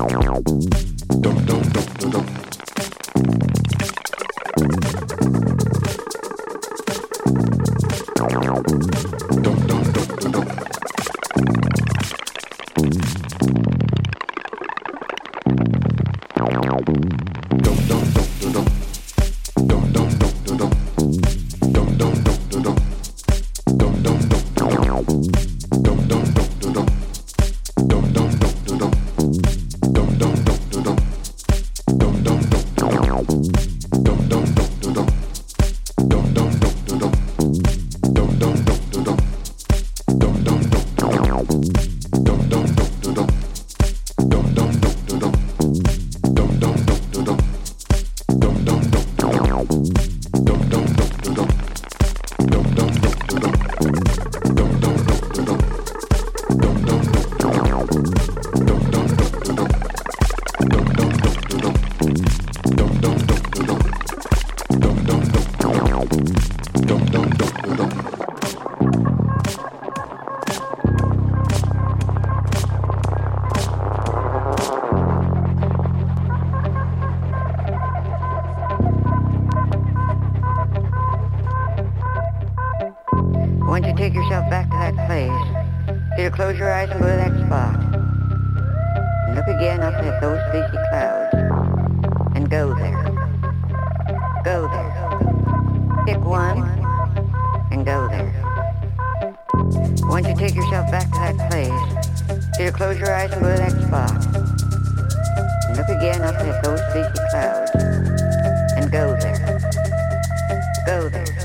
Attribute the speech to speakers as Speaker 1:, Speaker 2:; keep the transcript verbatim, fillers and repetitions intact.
Speaker 1: Once you take yourself back to that place, you close your eyes and go to that spot. And look again up at those fleecy clouds. And go there. Go there. Pick one and go there. Once you take yourself back to that place, you close your eyes and go to that spot. And look again up at those fleecy clouds. And go there. Go there.